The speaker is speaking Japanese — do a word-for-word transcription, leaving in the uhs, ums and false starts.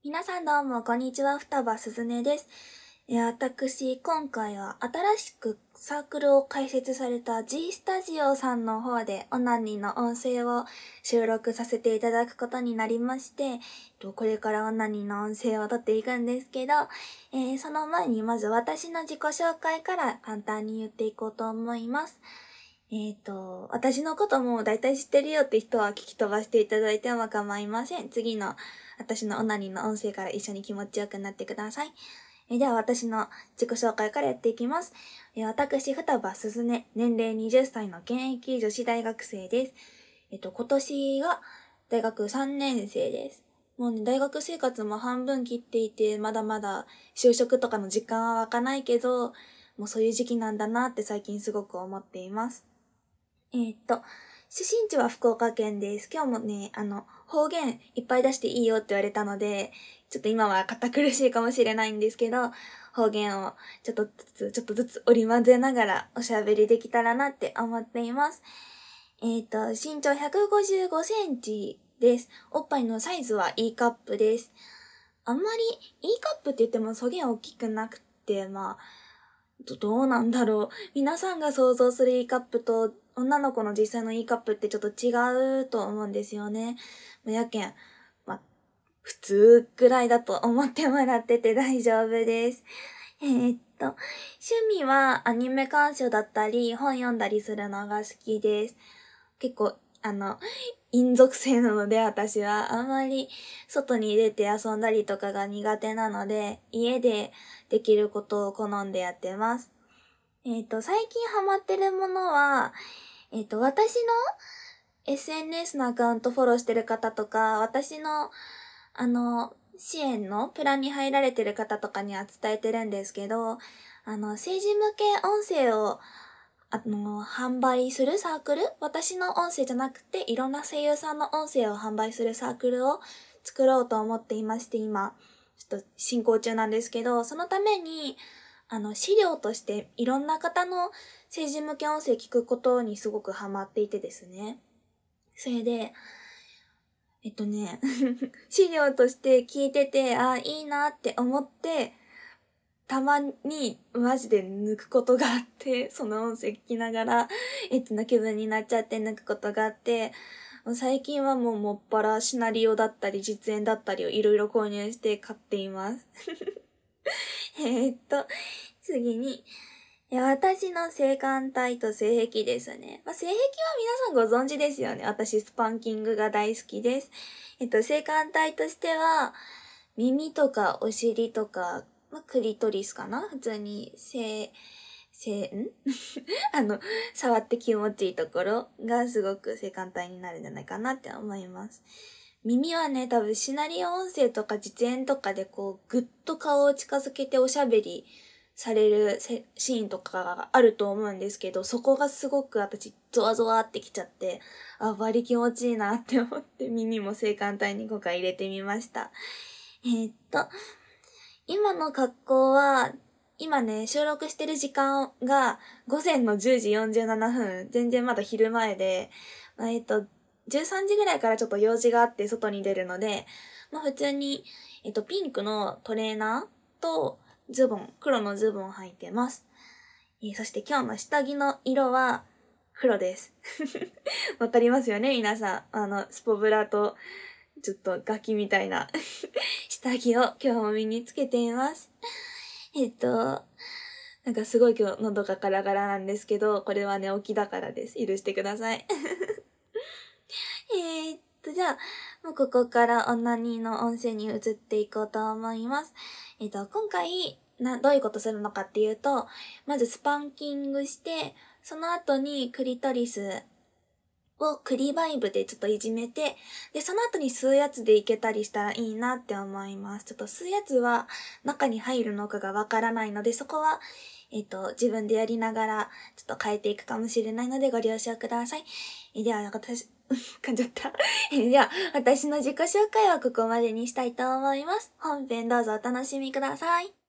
皆さんどうも、こんにちは。双葉すずねです。えー私、今回は新しくサークルを開設された G スタジオさんの方でオナニーの音声を収録させていただくことになりまして、えっとこれからオナニーの音声を撮っていくんですけど、えーその前にまず私の自己紹介から簡単に言っていこうと思います。えっと、私のことも大体知ってるよって人は聞き飛ばしていただいても構いません。次の私のオナニーの音声から一緒に気持ちよくなってください。えでは私の自己紹介からやっていきます。え私、双葉すずね、年齢はたちの現役女子大学生です。えっと、今年が大学さんねん生です。もうね、大学生活も半分切っていて、まだまだ就職とかの時間は湧かないけど、もうそういう時期なんだなって最近すごく思っています。えーっと、出身地は福岡県です。今日もね、あの、方言いっぱい出していいよって言われたので、ちょっと今は堅苦しいかもしれないんですけど、方言をちょっとずつ、ちょっとずつ織り交ぜながらおしゃべりできたらなって思っています。えーっと、身長ひゃくごじゅうごセンチです。おっぱいのサイズは E カップです。あんまり E カップって言ってもそげん大きくなくて、まあ、どどうなんだろう。皆さんが想像する E カップと女の子の実際の E カップってちょっと違うと思うんですよね。まあやけん、まあ、普通くらいだと思ってもらってて大丈夫です。えーっと、趣味はアニメ鑑賞だったり、本読んだりするのが好きです。結構、あの、陰属性なので私はあまり外に出て遊んだりとかが苦手なので、家でできることを好んでやってます。えっと、最近ハマってるものは、えっと、私の エスエヌエス のアカウントフォローしてる方とか、私の、あの、支援のプランに入られてる方とかには伝えてるんですけど、あの、政治向け音声を、あの、販売するサークル、私の音声じゃなくて、いろんな声優さんの音声を販売するサークルを作ろうと思っていまして、今、ちょっと進行中なんですけど、そのために、あの、資料としていろんな方の政治向け音声聞くことにすごくハマっていてですね。それで、えっとね、資料として聞いてて、あ、いいなって思って、たまにマジで抜くことがあって、その音声聞きながら、エッチな気分になっちゃって抜くことがあって、最近はもうもっぱらシナリオだったり実演だったりをいろいろ購入して買っています。えーっと、次に、いや私の性感帯と性癖ですね。まあ、性癖は皆さんご存知ですよね。私スパンキングが大好きです。えっと、性感帯としては、耳とかお尻とか、まあ、クリトリスかな普通に、性、性、んあの、触って気持ちいいところがすごく性感帯になるんじゃないかなって思います。耳はね、多分シナリオ音声とか実演とかでこう、ぐっと顔を近づけておしゃべりされるシーンとかがあると思うんですけど、そこがすごく私、ゾワゾワってきちゃって、あ、バリ気持ちいいなって思って耳も性感帯に今回入れてみました。えーっと、今の格好は、今ね、収録してる時間が午前のじゅうじよんじゅうななふん、全然まだ昼前で、まあえっと、じゅうさんじぐらいからちょっと用事があって外に出るので、まあ普通に、えっと、ピンクのトレーナーとズボン、黒のズボン履いてます。えーそして今日の下着の色は黒です。わかりますよね皆さん。あの、スポブラと、ちょっとガキみたいな下着を今日も身につけています。えっと、なんかすごい今日喉がガラガラなんですけど、これは寝起きだからです。許してください。えーっと、じゃあ、もうここからオナニーの音声に移っていこうと思います。えっと、今回、な、どういうことするのかっていうと、まずスパンキングして、その後にクリトリスをクリバイブでちょっといじめて、で、その後に吸うやつでいけたりしたらいいなって思います。ちょっと吸うやつは中に入るのかがわからないので、そこは、えっと、自分でやりながら、ちょっと変えていくかもしれないのでご了承ください。えでは、私、噛んじゃった。えでは、私の自己紹介はここまでにしたいと思います。本編どうぞお楽しみください。